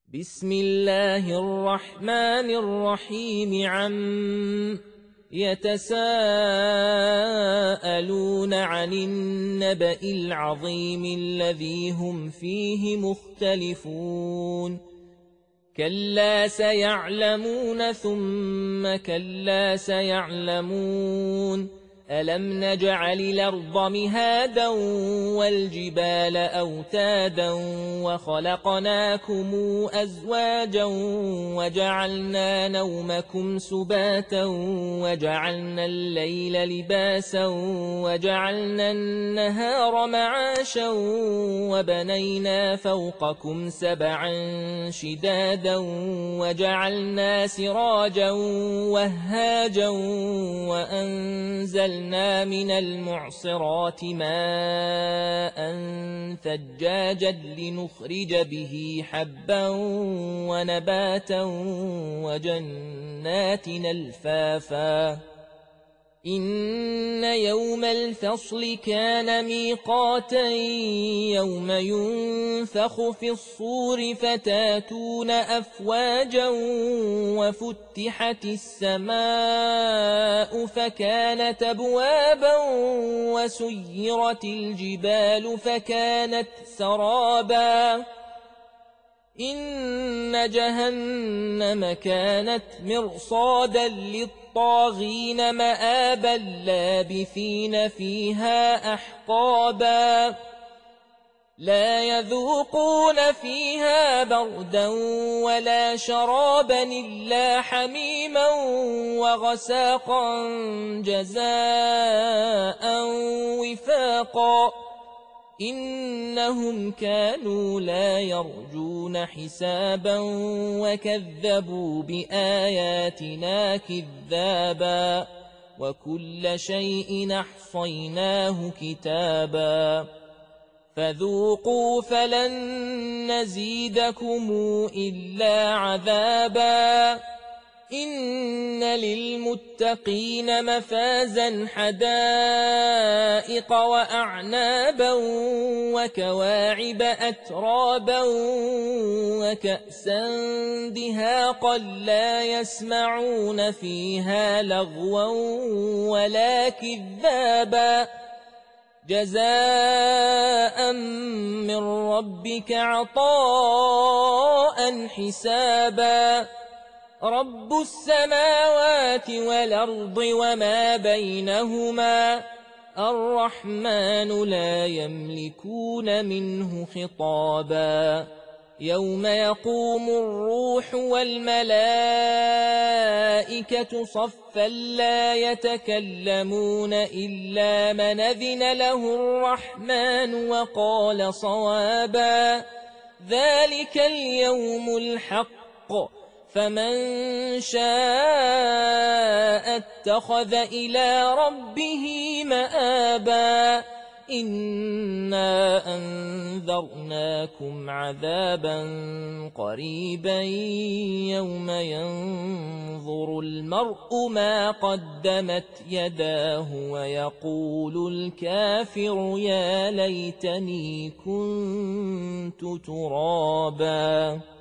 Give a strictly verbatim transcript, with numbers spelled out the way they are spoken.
بسم الله الرحمن الرحيم عم يتساءلون عن النبأ العظيم الذي هم فيه مختلفون كلا سيعلمون ثم كلا سيعلمون ألم نجعل الأرض مهادا والجبال أوتادا وخلقناكم أزواجا وجعلنا نومكم سباتا وجعلنا الليل لباسا وجعلنا النهار معاشا وبنينا فوقكم سبعا شدادا وجعلنا سراجا وهاجا وأنزلنا من المعصرات ماء ثجاجا لنخرج به حبا ونباتا وجنات ألفافا إن يوم الفصل كان ميقاتا يوم ينفخ في الصور فتاتون أفواجا وفتحت السماء فكانت أبوابا وسيرت الجبال فكانت سرابا إن جهنم كانت مرصادا للطاغين مآبا لابثين فيها أحقابا لا يذوقون فيها بردا ولا شرابا إلا حميما وغساقا جزاء وفاقا إنهم كانوا لا يرجون حسابا وكذبوا بآياتنا كذابا وكل شيء أحصيناه كتابا فذوقوا فلن نزيدكم إلا عذابا إن للمتقين مفازا حدائق وأعنابا وكواعب أترابا وكأسا دهاقا لا يسمعون فيها لغوا ولا كذابا جزاء من ربك عطاء حسابا رب السماوات والأرض وما بينهما الرحمن لا يملكون منه خطابا يوم يقوم الروح والملائكة صفا لا يتكلمون إلا من أذن له الرحمن وقال صوابا ذلك اليوم الحق فمن شاء اتخذ إلى ربه مآبا إنا أنذرناكم عذابا قريبا يوم ينظر المرء ما قدمت يداه ويقول الكافر يا ليتني كنت ترابا.